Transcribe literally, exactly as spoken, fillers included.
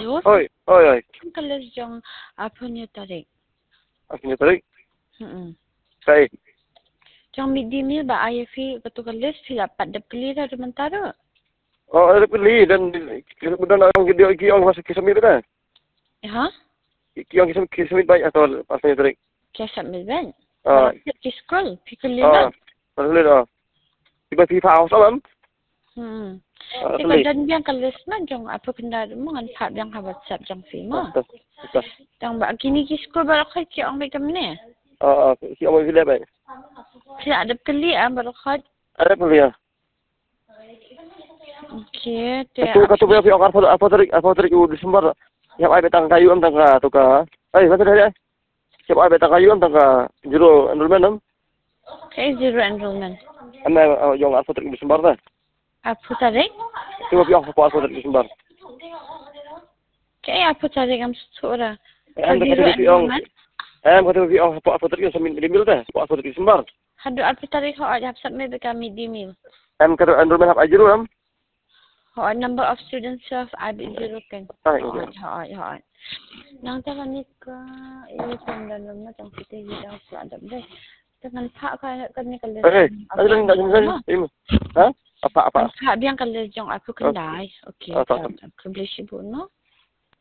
Ayos. Oi, oi, oi. Ang kalas yung apo niyo tarik. Akin niya tarik. Hmm. Kay. Yung midday meal ba ayaw fi kato kalas sila padap kalira naman taro. Oh, ada pili dan kemudian orang video kiong masuk kisami dah. Ha? Kiong kisami kisami baik atau pasnya tarik. Kaya sa milban. Ah. Ki-scroll. Ah. Pikalira. Pasal dah. Tiba FIFA house alam. Hmm. Ah, Tika dan biang kalas na yung apo kanda mo ngan pa biang ka WhatsApp yung fi mo. Tang ba kini ki-scroll ba kay ki ang may kamne. Ah, kiong mau video baik. Sila adap kali ah barakat. Ada pili ya. Okay. Katu katu biar kiong apa apa tarik apa tarik u Desember. Yang ay betang kayu am tangka tu ka. Ay, masa dah. Siap ay betang kayu am tangka jero enrollment am. Kay zero enrollment. Ama yung apa tarik Desember dah. Apo tarik? Tiba kiong apa apa tarik Desember. Kaya apo tarik ang sutura. Am Zero katu kiong. enrollment? Am katu kiong apa apa tarik sa min email dah. Apa apa tarik Desember. Hado apo tarik ho at hapsat may baka midday meal. Am katu enrollment hap ajero am. Ho number of students of abi zero ken. Ay, Ho ho ho. Nang takanit ka iyo tanda naman tang kita hidaw sa adab dai. Tangan pa ka kan ni kalas. Eh, ada lang dah ini. Ha? Apa apa? Ang sabi ang kalas yung apo kanday. Okay. Privilege po no?